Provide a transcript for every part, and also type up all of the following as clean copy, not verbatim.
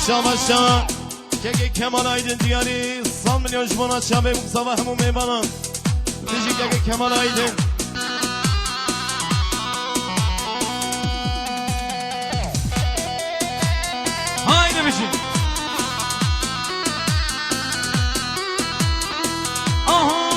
شامشا که کمان آیدن دیاری 100 میلیون جمعه شبه بکسا و همون میبانم دیجی که کمان آیدن haydi bişim aha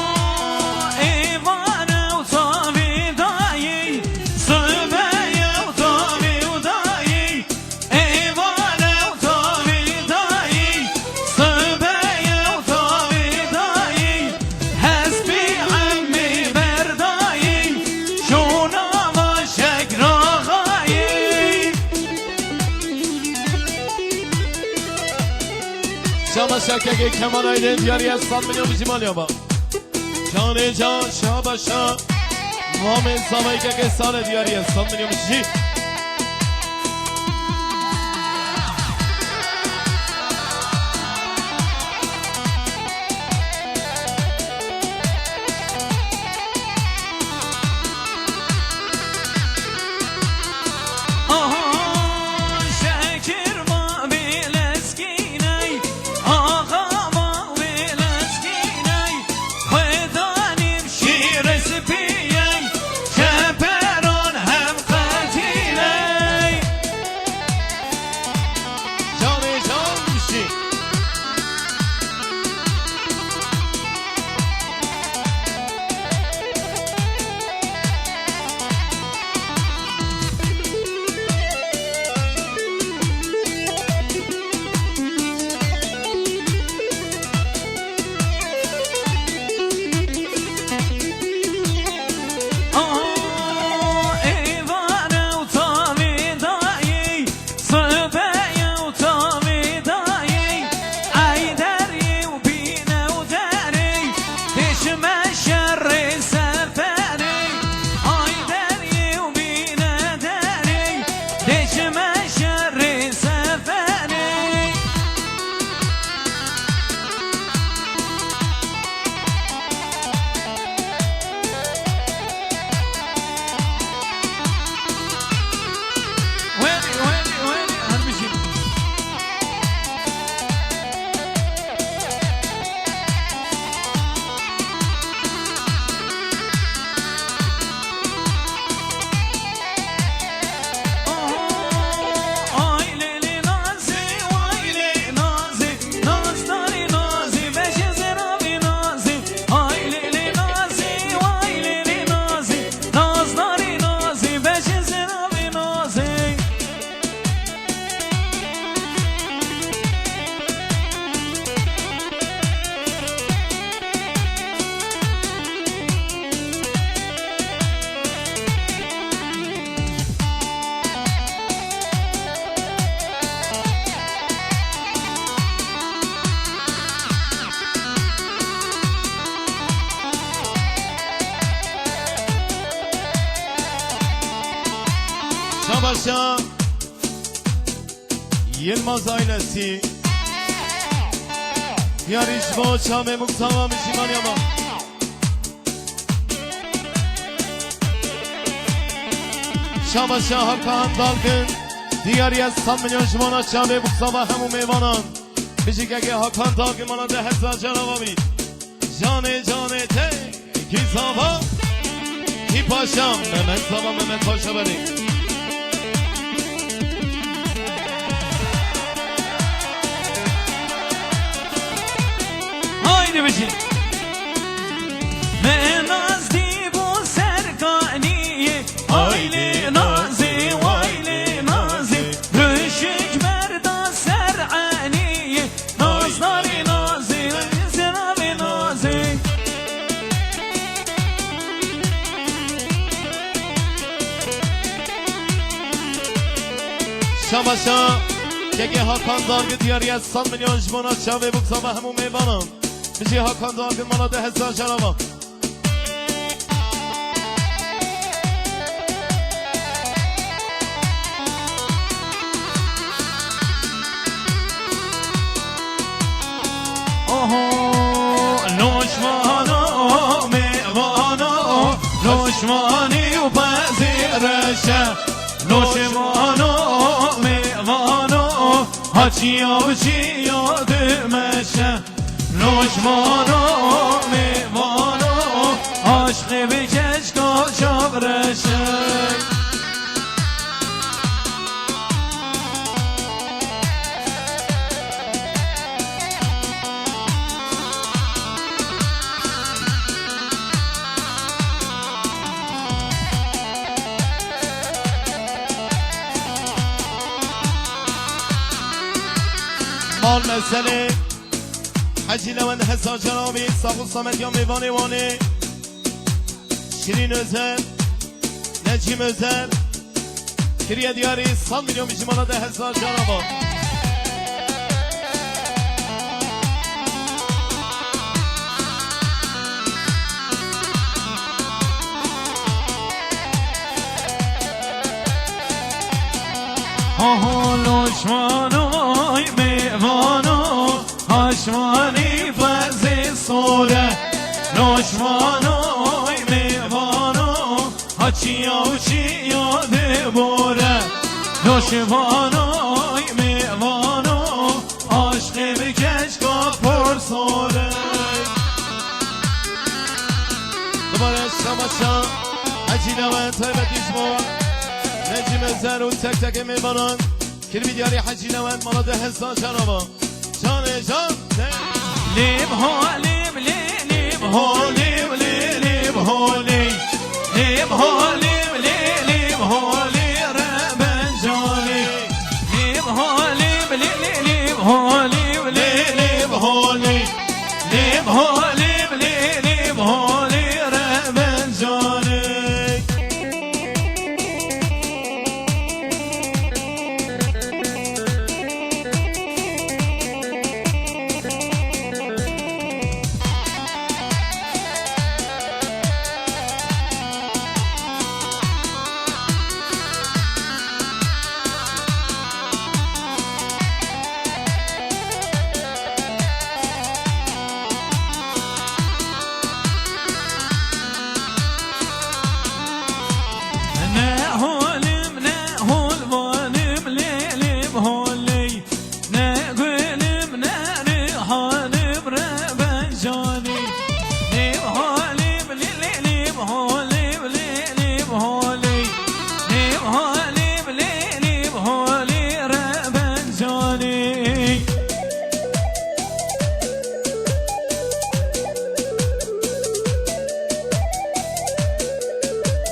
شامشا که کمان آیدن دیاری از 100 میلیون بیشیمال یا با جان جان شابشا وامن سامایی که سال دیاری از 100 میلیون بیشی شامشا یلماز آیلسی دیاریش با چامه مکتاما میشیمان یا با شامشا حکان دالکن دیاری از 100 میلیون شمانا چامه مکتاما همون میوانان میشه که حکان دالکن مانا 10,000 جنابا بید جانه جانه ته کی زابا کی پاشم ممت زابا ممت پاشا بریم haydi bişim me nazdi bu serkani hayli nazi hayli nazi rüşük merda serani nazları nazi zinabi nazi شامشا که حکان دالکن دیاری از 100 میلیون جمعه شبه بکسا و همون میوانم میشه حکان دالکن مانا 10,000 جنابا نوشمانا میوانا نوشمانی و پذیرشه نوشمانا میوانا هاچی آوچی یادمشه نوشمانو میوانو عشق بکش کاشاب رشه مال مسئله حجی لون حسا جنابی ساقو سامت یا میوانی وانی شیرین özel نجیم özel کریه دیاری 100 میلیون بیشی مالا ده حسا جنابا آها لوشمانوی میوانو هاشمانی فزی سوره لوشمانوی میوانو هاچی آوچی یاده بوره لوشمانوی میوانو عشق بکش کپر سوره دوباره شماشا حجی لون طیبت ایشمون نجیم özel و تک تک میوانان کریه دیاری حجی لون مالا ده حسا جنابا جان جان لب هولیم لب هولیم لب هولیم لب هولیم